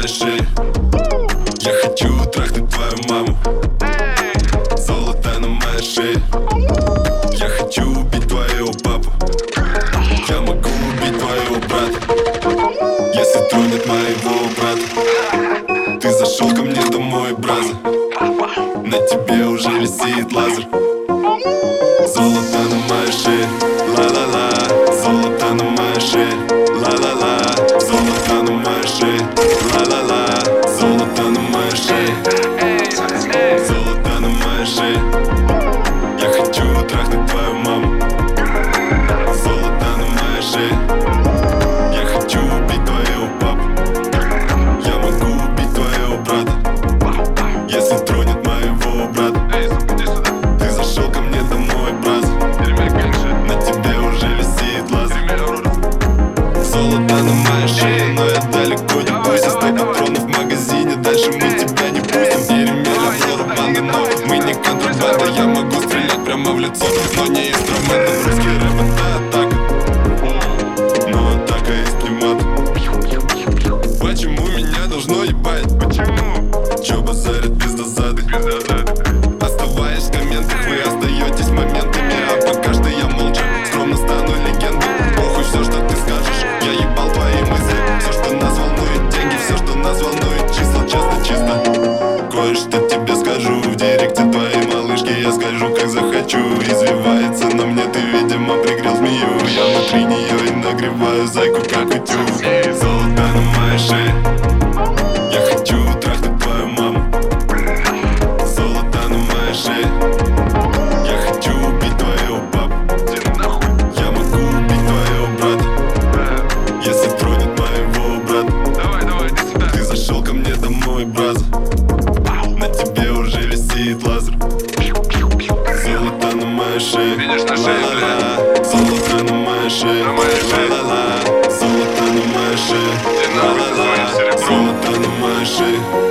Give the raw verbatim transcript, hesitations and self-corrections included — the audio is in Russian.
моей шее. Я хочу трахнуть твою маму. Золото на моей шее. Я хочу убить твоего папу. Я могу убить твоего брата, если тронет моего брата. Ты зашел ко мне домой, браза. На тебе уже висит лазер. Золото на моей шее. Ла-ла-ла. Золото на моей шее. Ла-ла-ла. Золото на моей шее. Ла-ла-ла. Золото на моей шее. Золото на моей шее. Я хочу трахнуть твою маму. Золото на моей шее. Я хочу убить твоего папу. Я могу убить твоего брата, если тронет моего брата. Ты зашел ко мне домой, браза. На тебе уже висит лазер. Золото на моей шее, но я далеко не бойся. Сто патронов в магазине, дальше мы тебя не пустим. Еремеля, флора, банды, но мы не контрабанда. Я могу стрелять прямо в лицо, но не инструментом. Русский рэп — это атака, но атака из пневмата. Почему меня должно ебать? Почему? Чё базарят пиздозады? Оставаясь в комментах, вы остаетесь моментами. А пока что я молча, скромно стану легендой. Похуй все, что ты скажешь, я ебал твои мысли. Все, что нас волнует деньги, все, что нас волнует числа. Честно, чисто, кое-что тебе скажу. В директе твоей малышки я скажу, как захочу. Извивается на мне, ты, видимо, пригрел змею. Я внутри нее и нагреваю зайку, как утюг. Золото на моей шее. Я хочу трахнуть твою маму. Золото на моей шее. Я хочу убить твоего папу. Я могу убить твоего брата, если тронет моего брата. Давай, давай, иди сюда. Ты зашел ко мне домой, браза. На тебе уже висит лазер. Золото на моей шее. Видишь, на шее, Ла-ла-ла. Золото на моей шее. На моей шее. Ла-ла-ла. Золото на моей шее. Тебе нахуй звонит серебро. Золото на моей шее.